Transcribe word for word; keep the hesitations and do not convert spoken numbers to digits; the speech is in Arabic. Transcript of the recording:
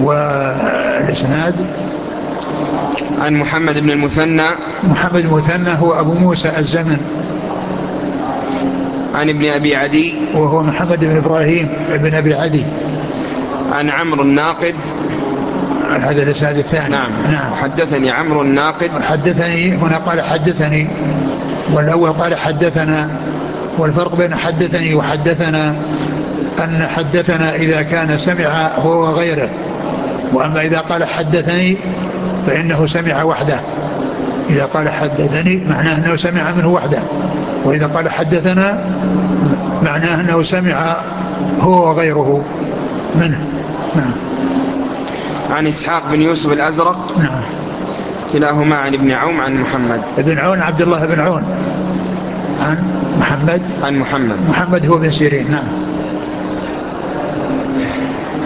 والإسناد عن محمد بن المثنى محمد المثنى هو أبو موسى الزمن، عن ابن أبي عدي وهو محمد بن إبراهيم بن أبي عدي، عن عمرو الناقد. هذا الإسناد الثاني. نعم. نعم. حدثني عمرو الناقد. حدثني هنا قال حدثني، والأول قال حدثنا، والفرق بين حدثني وحدثنا أن حدثنا إذا كان سمع هو وغيره، وأما إذا قال حدثني فإنه سمع وحده. إذا قال حدثني معناه أنه سمع منه وحده، وإذا قال حدثنا معناه أنه سمع هو وغيره منه. نعم. عن إسحاق بن يوسف الأزرق. نعم. كلاهما عن ابن عون عن محمد. ابن عون عبد الله بن عون عن محمد. عن محمد. محمد هو بن سيرين. نعم.